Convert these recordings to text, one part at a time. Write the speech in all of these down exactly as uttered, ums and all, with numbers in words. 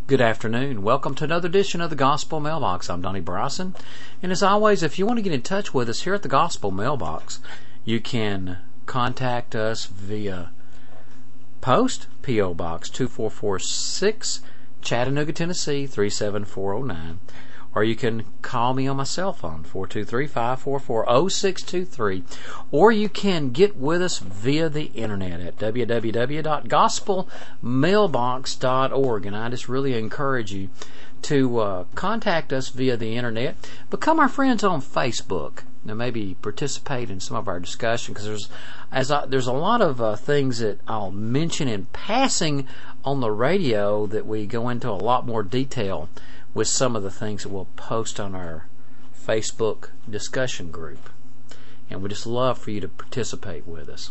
Good afternoon. Welcome to another edition of the Gospel Mailbox. I'm Donnie Bryson. And as always, if you want to get in touch with us here at the Gospel Mailbox, you can contact us via post, P O. Box two four four six, Chattanooga, Tennessee three seven four zero nine. Or you can call me on my cell phone, four two three, five four four, zero six two three. Or you can get with us via the internet at w w w dot gospel mailbox dot org. And I just really encourage you to uh, contact us via the internet. Become our friends on Facebook. Now, maybe participate in some of our discussion, because there's as I, there's a lot of uh, things that I'll mention in passing on the radio that we go into a lot more detail with some of the things that we'll post on our Facebook discussion group. And we just love for you to participate with us.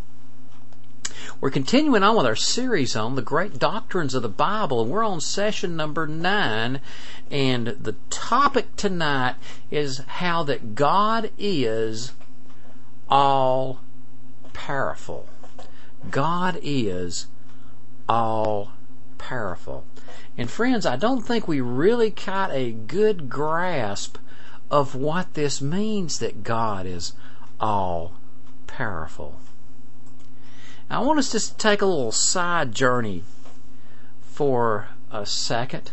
We're continuing on with our series on the great doctrines of the Bible, and we're on session number nine, and the topic tonight is how that God is all powerful. God is all powerful. And friends, I don't think we really got a good grasp of what this means, that God is all powerful. Now, I want us just to take a little side journey for a second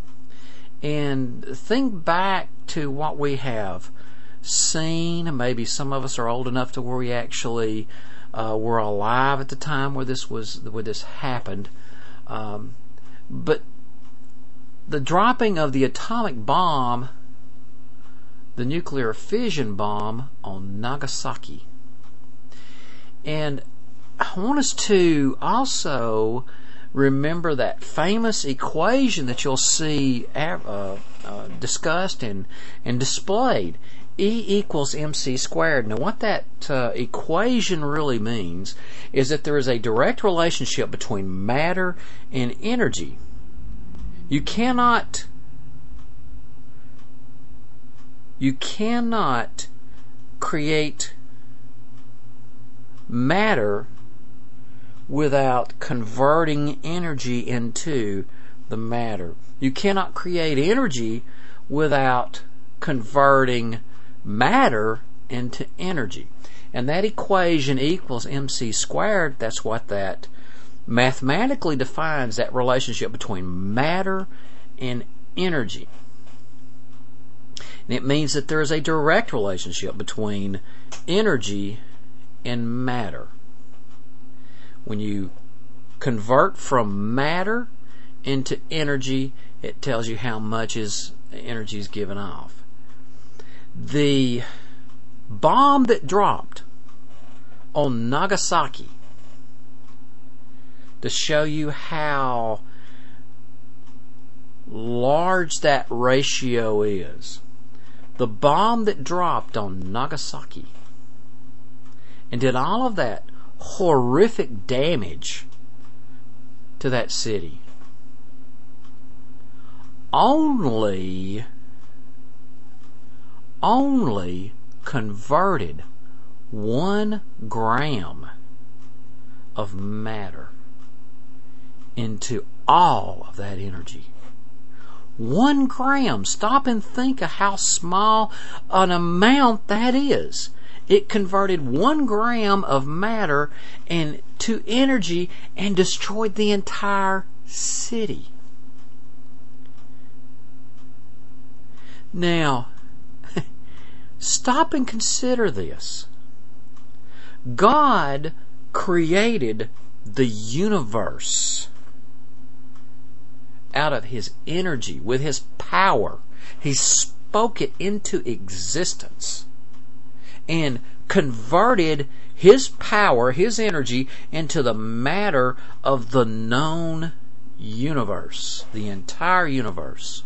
and think back to what we have seen. Maybe some of us are old enough to where we actually uh, were alive at the time where this was where this happened. Um, but the dropping of the atomic bomb, the nuclear fission bomb on Nagasaki. And I want us to also remember that famous equation that you'll see uh, uh, discussed and, and displayed. E equals mc squared. Now, what that uh, equation really means is that there is a direct relationship between matter and energy. You cannot you cannot create matter without converting energy into the matter. You cannot create energy without converting matter into energy. And that equation equals mc squared. That's what that mathematically defines, that relationship between matter and energy. And it means that there is a direct relationship between energy and matter. When you convert from matter into energy, it tells you how much is energy is given off. The bomb that dropped on Nagasaki, to show you how large that ratio is. The bomb that dropped on Nagasaki and did all of that horrific damage to that city only only converted one gram of matter into all of that energy. One gram. Stop and think of how small an amount that is. It converted one gram of matter and to energy and destroyed the entire city. Now, stop and consider this. God created the universe out of His energy, with His power. He spoke it into existence and converted His power, His energy, into the matter of the known universe, the entire universe.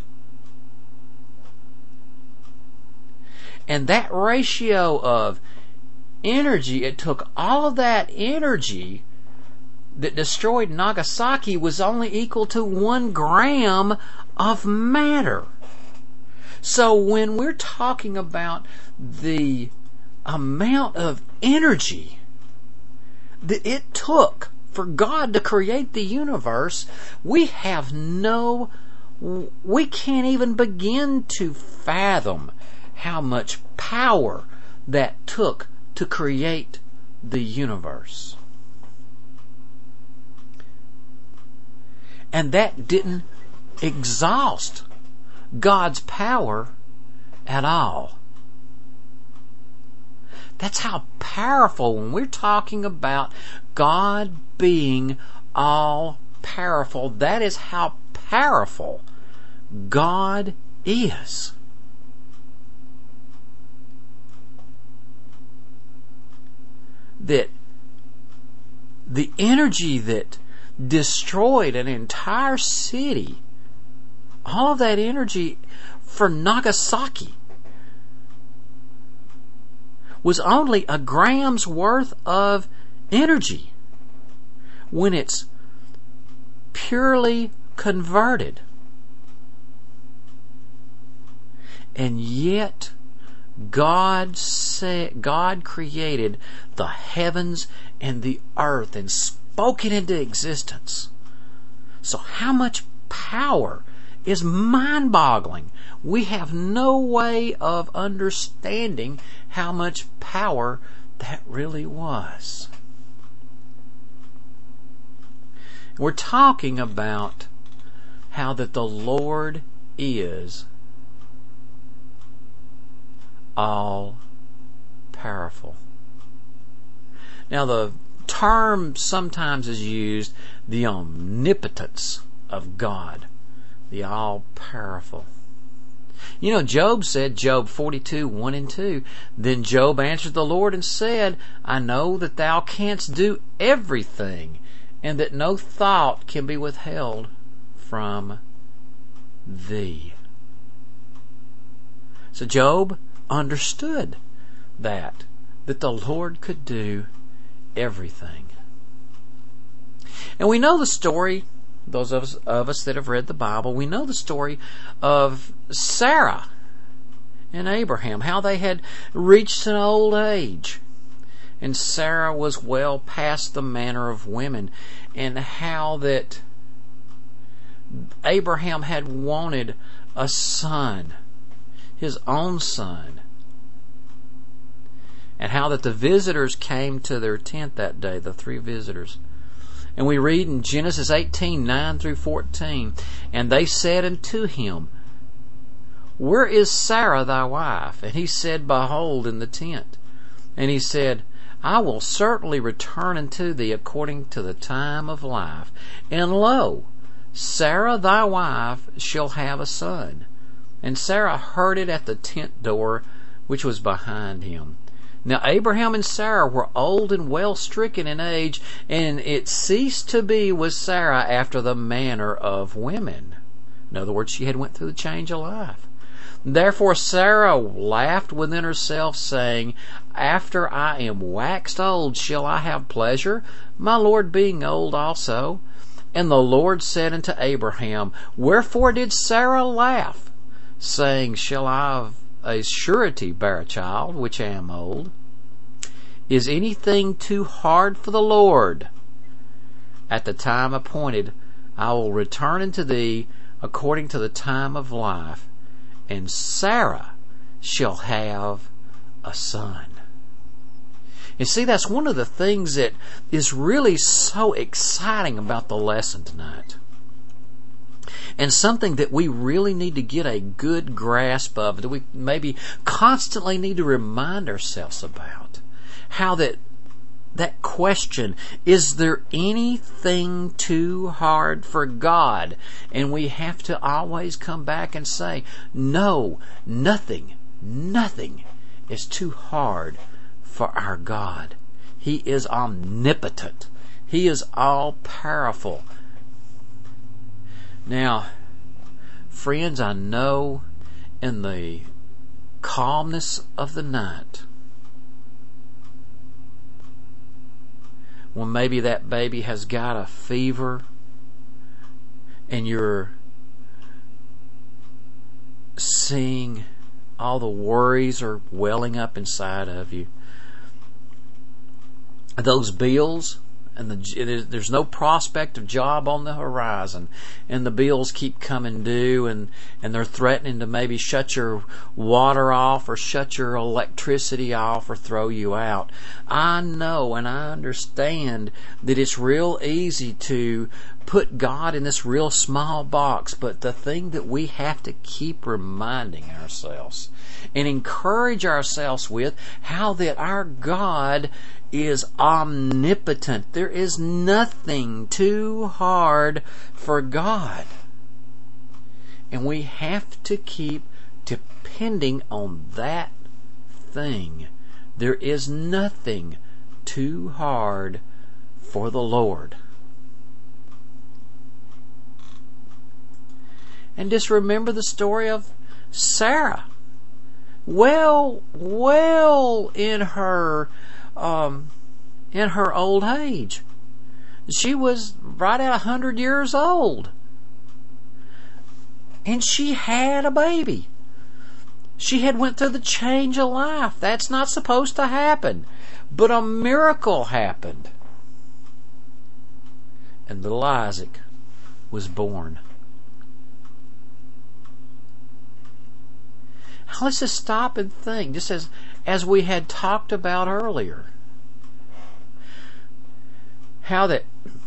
And that ratio of energy, it took all of that energy that destroyed Nagasaki was only equal to one gram of matter. So when we're talking about the amount of energy that it took for God to create the universe, we have no, we can't even begin to fathom how much power that took to create the universe. And that didn't exhaust God's power at all. That's how powerful, when we're talking about God being all powerful, that is how powerful God is. That the energy that destroyed an entire city, all of that energy for Nagasaki, was only a gram's worth of energy when it's purely converted. And yet God said, God created the heavens and the earth and spoke it into existence. So how much power is mind-boggling. We have no way of understanding how much power that really was. We're talking about how that the Lord is all powerful. Now, the term sometimes is used, the omnipotence of God, the all powerful. You know, Job said, Job forty-two, one and two, then Job answered the Lord and said, I know that thou canst do everything, and that no thought can be withheld from thee. So Job understood that, that the Lord could do everything. And we know the story, those of us, of us that have read the Bible, we know the story of Sarah and Abraham, how they had reached an old age. And Sarah was well past the manner of women, and how that Abraham had wanted a son, his own son. And how that the visitors came to their tent that day, the three visitors. And we read in Genesis eighteen, nine through fourteen, and they said unto him, Where is Sarah thy wife? And he said, Behold, in the tent. And he said, I will certainly return unto thee according to the time of life. And lo, Sarah thy wife shall have a son. And Sarah heard it at the tent door which was behind him. Now Abraham and Sarah were old and well stricken in age, and it ceased to be with Sarah after the manner of women. In other words, she had went through the change of life. Therefore Sarah laughed within herself, saying, After I am waxed old shall I have pleasure, my Lord being old also? And the Lord said unto Abraham, Wherefore did Sarah laugh, saying, Shall I of a surety bear a child, which I am old? Is anything too hard for the Lord? At the time appointed I will return unto thee according to the time of life, and Sarah shall have a son. You see, that's one of the things that is really so exciting about the lesson tonight. And something that we really need to get a good grasp of, that we maybe constantly need to remind ourselves about. How that that question, is there anything too hard for God? And we have to always come back and say, no, nothing, nothing is too hard for our God. He is omnipotent. He is all powerful. Now, friends, I know in the calmness of the night, when maybe that baby has got a fever and you're seeing all the worries are welling up inside of you, those bills and the, there's no prospect of job on the horizon, and the bills keep coming due, and, and they're threatening to maybe shut your water off or shut your electricity off or throw you out. I know and I understand that it's real easy to put God in this real small box, but the thing that we have to keep reminding ourselves and encourage ourselves with, how that our God is omnipotent. There is nothing too hard for God. And we have to keep depending on that thing. There is nothing too hard for the Lord. And just remember the story of Sarah. Well, well in her um, in her old age. She was right at a hundred years old. And she had a baby. She had went through the change of life. That's not supposed to happen. But a miracle happened. And little Isaac was born. Let's just stop and think, just as, as we had talked about earlier, how that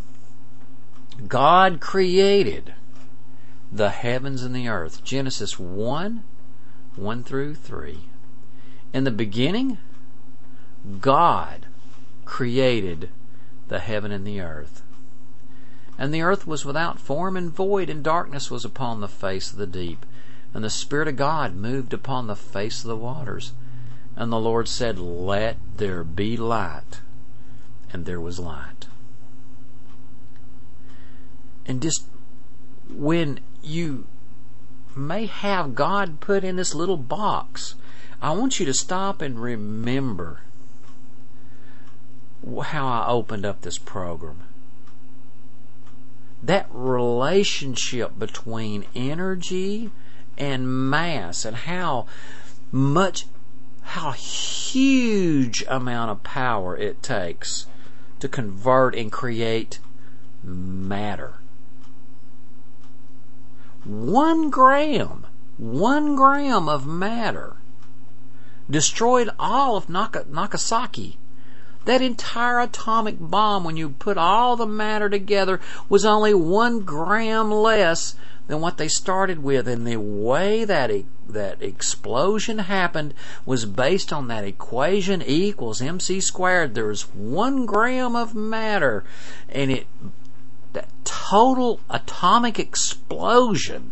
God created the heavens and the earth. Genesis one, one through three. In the beginning, God created the heaven and the earth. And the earth was without form and void, and darkness was upon the face of the deep. And the Spirit of God moved upon the face of the waters. And the Lord said, "Let there be light." And there was light. And just when you may have God put in this little box, I want you to stop and remember how I opened up this program. That relationship between energy and mass, and how much, how huge amount of power it takes to convert and create matter. One gram, one gram of matter destroyed all of Naka, Nagasaki. That entire atomic bomb, when you put all the matter together, was only one gram less than what they started with. And the way that e- that explosion happened was based on that equation, E equals mc squared. There's one gram of matter, and it that total atomic explosion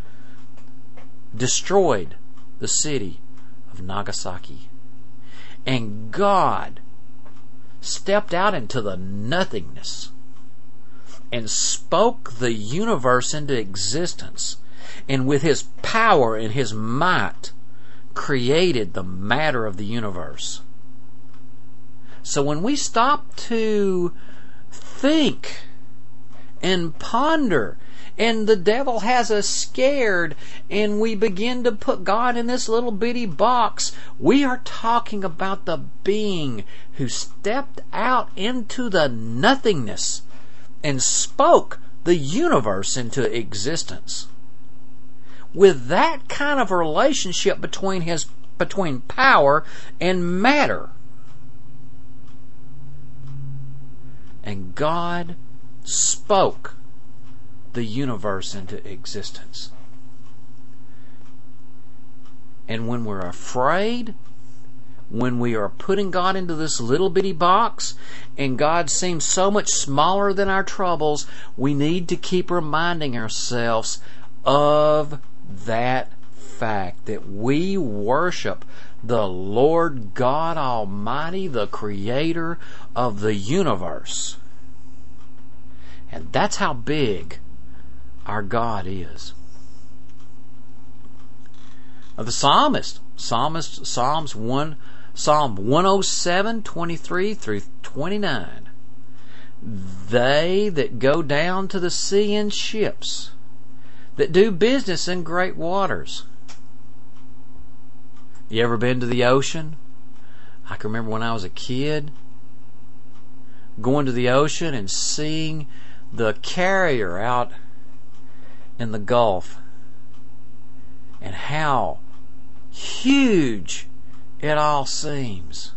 destroyed the city of Nagasaki. And God stepped out into the nothingness and spoke the universe into existence, and with His power and His might created the matter of the universe. So when we stop to think and ponder, and the devil has us scared, and we begin to put God in this little bitty box, we are talking about the being who stepped out into the nothingness and spoke the universe into existence. With that kind of a relationship between his between power and matter. And God spoke the universe into existence. And when we're afraid, when we are putting God into this little bitty box, and God seems so much smaller than our troubles, we need to keep reminding ourselves of that fact, that we worship the Lord God Almighty, the Creator of the universe. And that's how big our God is. Now, the psalmist, psalmist, Psalms one, Psalm one oh seven, twenty-three through twenty-nine. They that go down to the sea in ships, that do business in great waters. You ever been to the ocean? I can remember when I was a kid, going to the ocean and seeing the carrier out in the Gulf and how huge it all seems.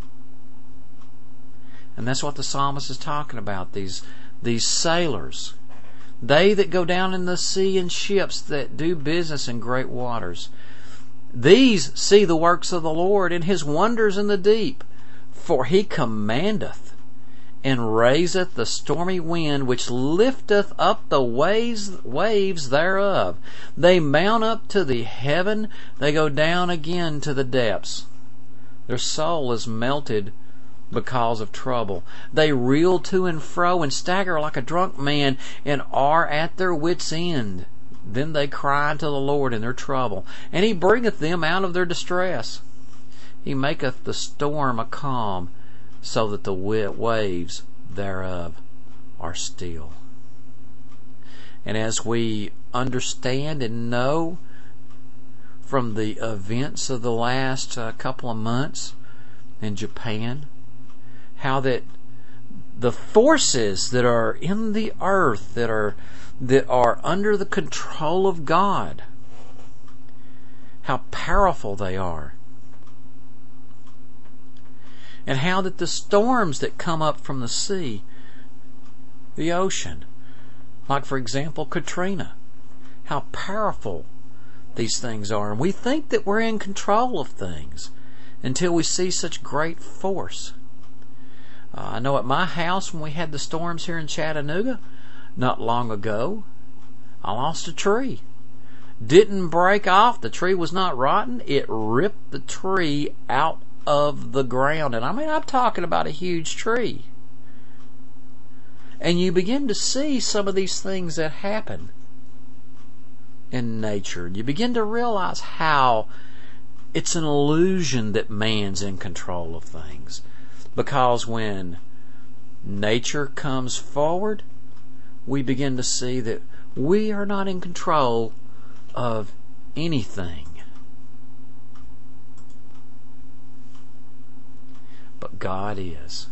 And that's what the psalmist is talking about, these these sailors. They that go down in the sea in ships that do business in great waters. These see the works of the Lord and His wonders in the deep. For He commandeth and raiseth the stormy wind, which lifteth up the waves, waves thereof. They mount up to the heaven, they go down again to the depths. Their soul is melted because of trouble. They reel to and fro and stagger like a drunk man, and are at their wits' end. Then they cry unto the Lord in their trouble, and He bringeth them out of their distress. He maketh the storm a calm, so that the waves thereof are still. And as we understand and know from the events of the last uh, couple of months in Japan, how that the forces that are in the earth that are that are under the control of God, how powerful they are. And how that the storms that come up from the sea, the ocean, like for example Katrina, how powerful these things are. And we think that we're in control of things until we see such great force. Uh, I know at my house when we had the storms here in Chattanooga not long ago, I lost a tree. Didn't break off. The tree was not rotten. It ripped the tree out of the ground. And I mean, I'm talking about a huge tree. And you begin to see some of these things that happen in nature. You begin to realize how it's an illusion that man's in control of things. Because when nature comes forward, we begin to see that we are not in control of anything. But God is.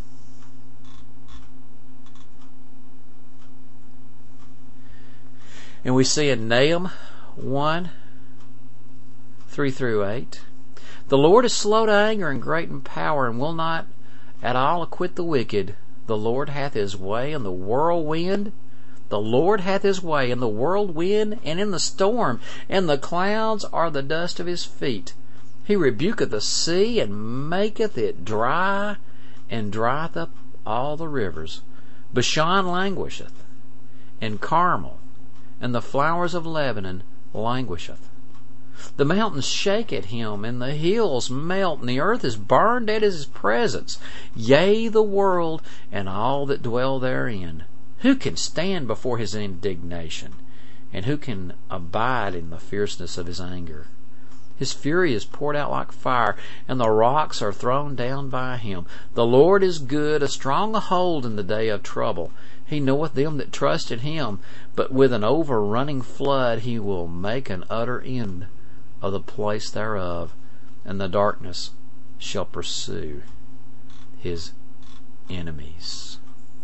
And we see in Nahum one, three through eight, the Lord is slow to anger and great in power, and will not at all acquit the wicked. The Lord hath His way in the whirlwind. The Lord hath His way in the whirlwind and in the storm, and the clouds are the dust of His feet. He rebuketh the sea, and maketh it dry, and drieth up all the rivers. Bashan languisheth, and Carmel, and the flowers of Lebanon languisheth. The mountains shake at Him, and the hills melt, and the earth is burned at His presence. Yea, the world, and all that dwell therein. Who can stand before His indignation? And who can abide in the fierceness of His anger? His fury is poured out like fire, and the rocks are thrown down by Him. The Lord is good, a strong hold in the day of trouble. He knoweth them that trust in Him, but with an overrunning flood He will make an utter end of the place thereof, and the darkness shall pursue His enemies.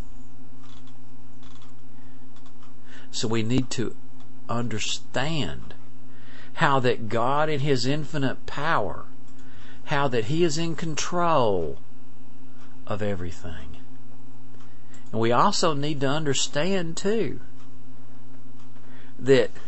So we need to understand how that God in His infinite power, how that He is in control of everything. And we also need to understand too that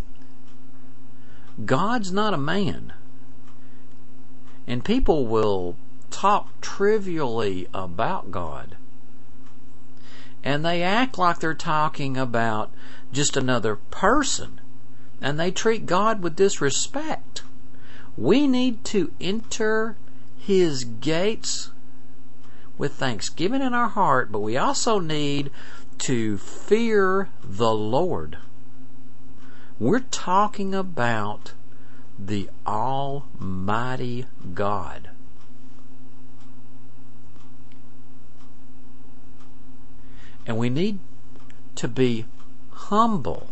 God's not a man. And people will talk trivially about God. And they act like they're talking about just another person. And they treat God with disrespect. We need to enter His gates with thanksgiving in our heart, but we also need to fear the Lord. We're talking about the Almighty God. And we need to be humble.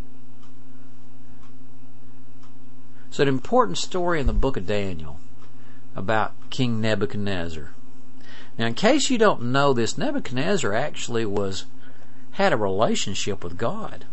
So, an important story in the book of Daniel about King Nebuchadnezzar. Now, in case you don't know this, Nebuchadnezzar actually was had a relationship with God.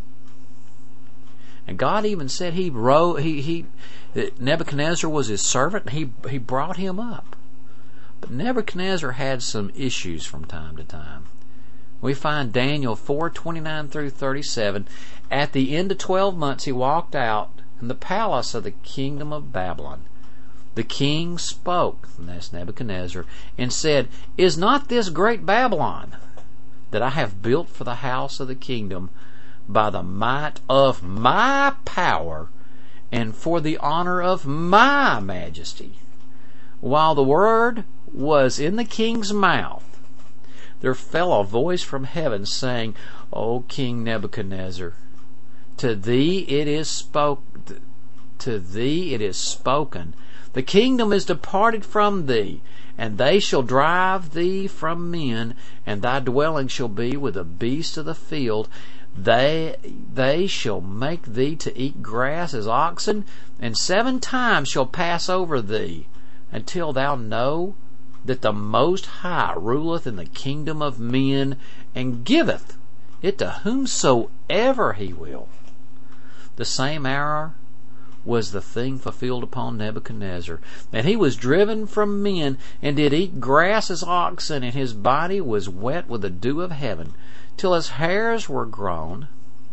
And God even said he wrote, he, he, that Nebuchadnezzar was his servant, and he, he brought him up. But Nebuchadnezzar had some issues from time to time. We find Daniel four twenty-nine through thirty-seven. At the end of twelve months he walked out in the palace of the kingdom of Babylon. The king spoke, and that's Nebuchadnezzar, and said, Is not this great Babylon that I have built for the house of the kingdom by the might of my power and for the honor of my majesty? While the word was in the king's mouth, there fell a voice from heaven saying, O King Nebuchadnezzar, to thee it is spoke, to thee it is spoken, the kingdom is departed from thee, and they shall drive thee from men, and thy dwelling shall be with the beasts of the field. They they shall make thee to eat grass as oxen, and seven times shall pass over thee, until thou know that the Most High ruleth in the kingdom of men, and giveth it to whomsoever he will. The same hour was the thing fulfilled upon Nebuchadnezzar, and he was driven from men, and did eat grass as oxen, and his body was wet with the dew of heaven, till his hairs were grown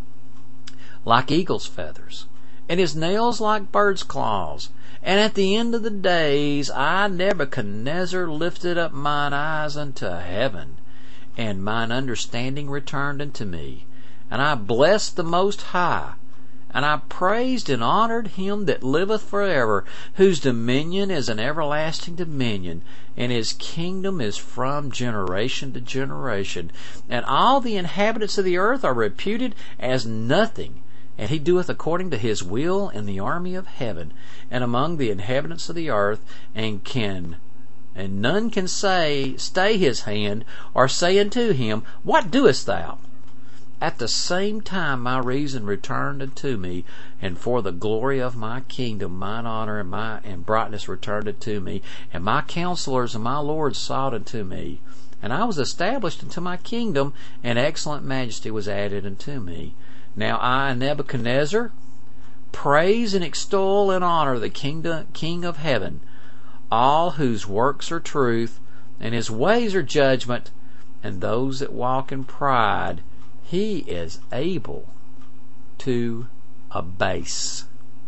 like eagle's feathers, and his nails like bird's claws. And at the end of the days I, Nebuchadnezzar, lifted up mine eyes unto heaven, and mine understanding returned unto me. And I blessed the Most High, and I praised and honored him that liveth forever, whose dominion is an everlasting dominion, and his kingdom is from generation to generation. And all the inhabitants of the earth are reputed as nothing, and he doeth according to his will in the army of heaven, and among the inhabitants of the earth, and can and none can say, stay his hand, or say unto him, What doest thou? At the same time my reason returned unto me, and for the glory of my kingdom mine honor and my and brightness returned unto me, and my counselors and my lords sought unto me. And I was established unto my kingdom, and excellent majesty was added unto me. Now I, Nebuchadnezzar, praise and extol and honor the kingdom, King of heaven, all whose works are truth, and his ways are judgment, and those that walk in pride he is able to abase.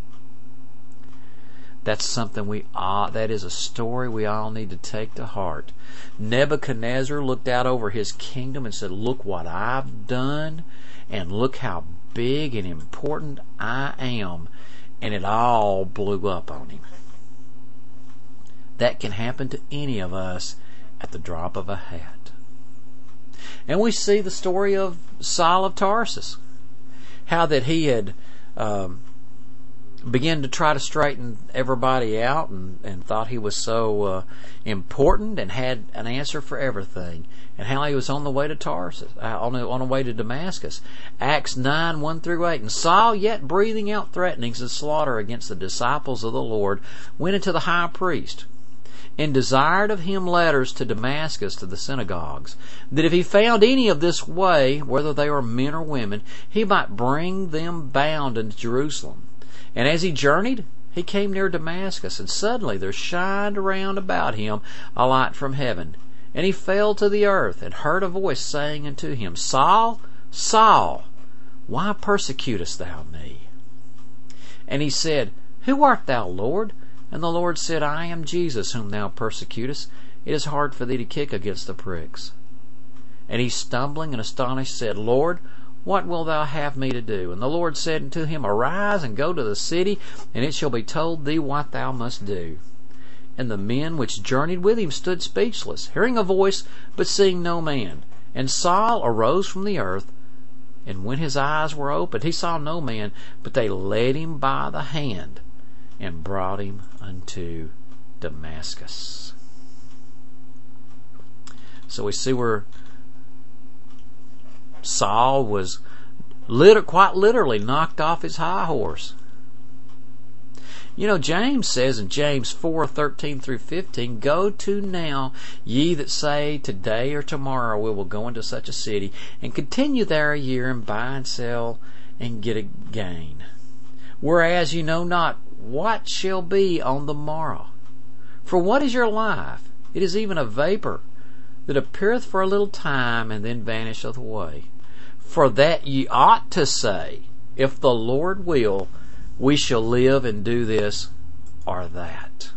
That's something we all, that is a story we all need to take to heart. Nebuchadnezzar looked out over his kingdom and said, Look what I've done, and look how big and important I am. And it all blew up on him. That can happen to any of us at the drop of a hat. And we see the story of Saul of Tarsus, how that he had um, began to try to straighten everybody out, and, and thought he was so uh, important and had an answer for everything, and how he was on the way to Tarsus, uh, on the on the way to Damascus. Acts nine one through eight. And Saul, yet breathing out threatenings and slaughter against the disciples of the Lord, went into the high priest, and desired of him letters to Damascus to the synagogues, that if he found any of this way, whether they were men or women, he might bring them bound into Jerusalem. And as he journeyed, he came near Damascus, and suddenly there shined around about him a light from heaven. And he fell to the earth, and heard a voice saying unto him, Saul, Saul, why persecutest thou me? And he said, Who art thou, Lord? And the Lord said, I am Jesus, whom thou persecutest. It is hard for thee to kick against the pricks. And he, stumbling and astonished, said, Lord, what wilt thou have me to do? And the Lord said unto him, Arise and go to the city, and it shall be told thee what thou must do. And the men which journeyed with him stood speechless, hearing a voice, but seeing no man. And Saul arose from the earth, and when his eyes were opened, he saw no man, but they led him by the hand, and brought him unto Damascus. So we see where Saul was lit- quite literally knocked off his high horse. You know, James says in James four thirteen through fifteen, "Go to now, ye that say, today or tomorrow we will go into such a city, and continue there a year, and buy and sell, and get a gain. Whereas you know not what shall be on the morrow. For what is your life? It is even a vapor that appeareth for a little time, and then vanisheth away. For that ye ought to say, if the Lord will, we shall live and do this or that."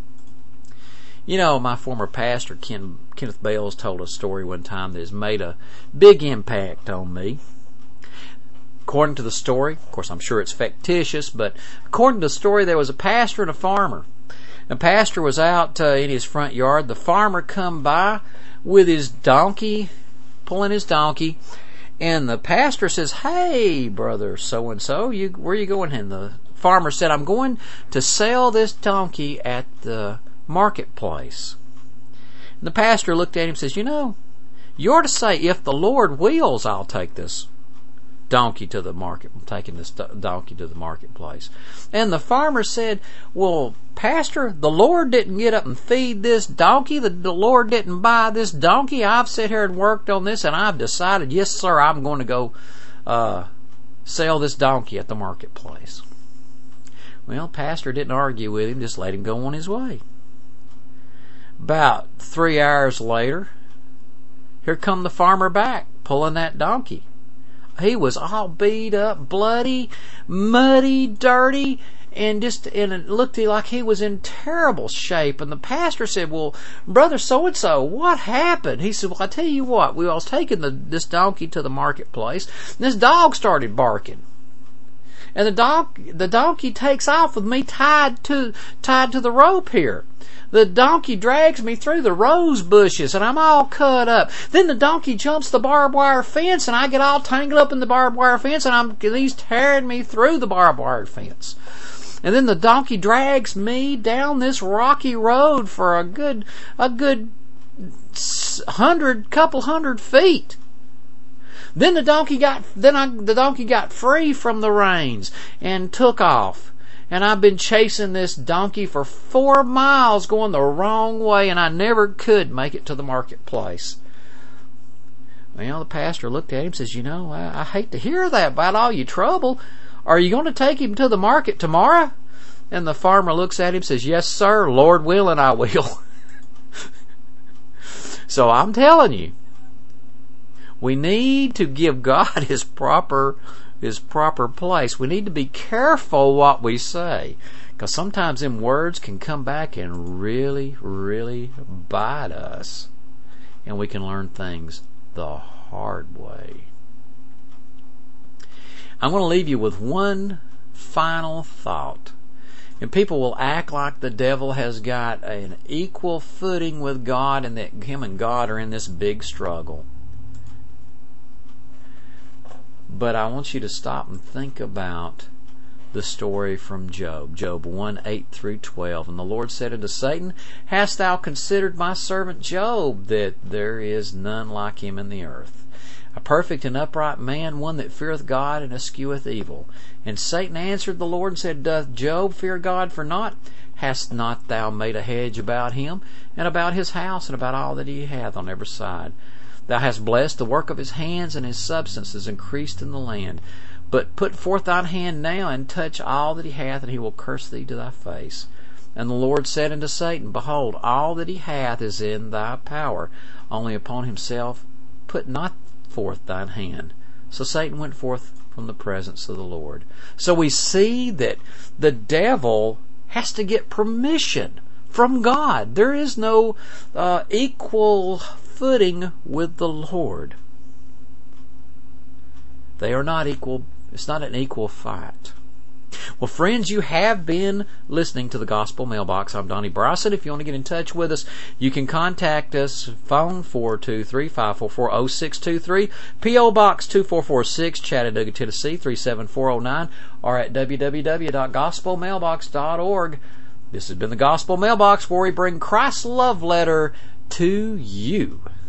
You know, my former pastor, Ken, Kenneth Bales, told a story one time that has made a big impact on me. According to the story, of course I'm sure it's fictitious, but according to the story, there was a pastor and a farmer. The pastor was out uh, in his front yard. The farmer come by with his donkey, pulling his donkey, and the pastor says, "Hey, brother so-and-so, you, where are you going?" And the farmer said, "I'm going to sell this donkey at the marketplace." And the pastor looked at him and says, "You know, you ought to say, if the Lord wills, I'll take this donkey to the market, I'm taking this donkey to the marketplace." And the farmer said, "Well, Pastor, the Lord didn't get up and feed this donkey. The, the Lord didn't buy this donkey. I've sat here and worked on this, and I've decided, yes, sir, I'm going to go uh, sell this donkey at the marketplace." Well, Pastor didn't argue with him, just let him go on his way. About three hours later, here come the farmer back, pulling that donkey. He was all beat up, bloody, muddy, dirty, and just and it looked like he was in terrible shape. And the pastor said, "Well, brother so-and-so, what happened?" He said, "Well, I tell you what, we was taking the, this donkey to the marketplace, and this dog started barking. And the dog, the donkey takes off with me tied to tied to the rope here. The donkey drags me through the rose bushes, and I'm all cut up. Then the donkey jumps the barbed wire fence, and I get all tangled up in the barbed wire fence, and I'm, and he's tearing me through the barbed wire fence. And then the donkey drags me down this rocky road for a good, a good hundred, couple hundred feet. Then the donkey got, then I, the donkey got free from the reins and took off. And I've been chasing this donkey for four miles going the wrong way, and I never could make it to the marketplace." Well, the pastor looked at him and says, "You know, I, I hate to hear that about all your trouble. Are you going to take him to the market tomorrow?" And the farmer looks at him and says, "Yes, sir, Lord willing, I will." So I'm telling you, we need to give God His proper His proper place. We need to be careful what we say, because sometimes them words can come back and really, really bite us, and we can learn things the hard way. I'm going to leave you with one final thought. And people will act like the devil has got an equal footing with God, and that him and God are in this big struggle. But I want you to stop and think about the story from Job. Job one, eight through twelve. "And the Lord said unto Satan, Hast thou considered my servant Job, that there is none like him in the earth? A perfect and upright man, one that feareth God and escheweth evil. And Satan answered the Lord and said, Doth Job fear God for naught? Hast not thou made a hedge about him, and about his house, and about all that he hath on every side? Thou hast blessed the work of his hands, and his substance is increased in the land. But put forth thine hand now, and touch all that he hath, and he will curse thee to thy face. And the Lord said unto Satan, Behold, all that he hath is in thy power, only upon himself put not forth thine hand. So Satan went forth from the presence of the Lord." So we see that the devil has to get permission from God. There is no uh, equal footing with the Lord. They are not equal. It's not an equal fight. Well, friends, you have been listening to the Gospel Mailbox. I'm Donnie Bryson. If you want to get in touch with us, you can contact us. Phone four two three, five four four, zero six two three, P O Box two four four six, Chattanooga, Tennessee three seven four zero nine, or at w w w dot gospel mailbox dot org. This has been the Gospel Mailbox, where we bring Christ's love letter to you.